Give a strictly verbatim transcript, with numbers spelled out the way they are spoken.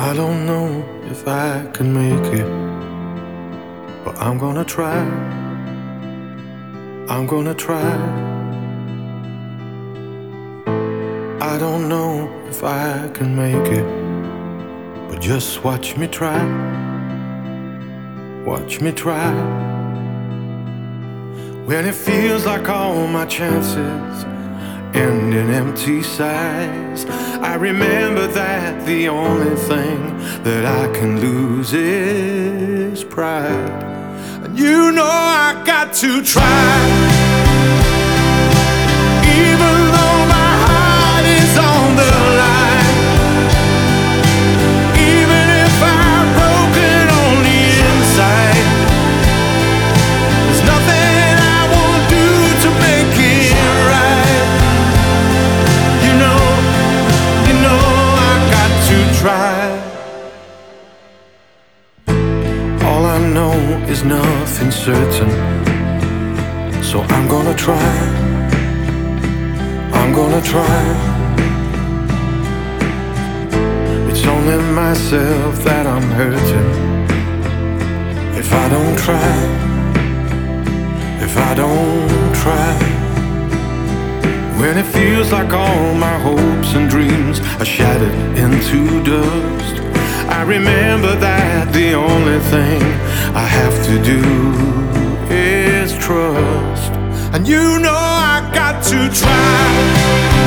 I don't know if I can make it, but I'm gonna try. I'm gonna try. I don't know if I can make it, but just watch me try. Watch me try. When it feels like all my chances end in empty sighs, I remember that the only thing that I can lose is pride. And you know I got to try, even though my heart is on the line. Even if I'm broken on the inside, there's nothing I won't do to make it right. You know, you know I got to try. All I know is nothing certain, so I'm gonna try. I'm gonna try. It's only myself that I'm hurting if I don't try. If I don't try. When it feels like all my hopes and dreams are shattered into dust, I remember that the only thing I have to do is trust. And you know I got to try.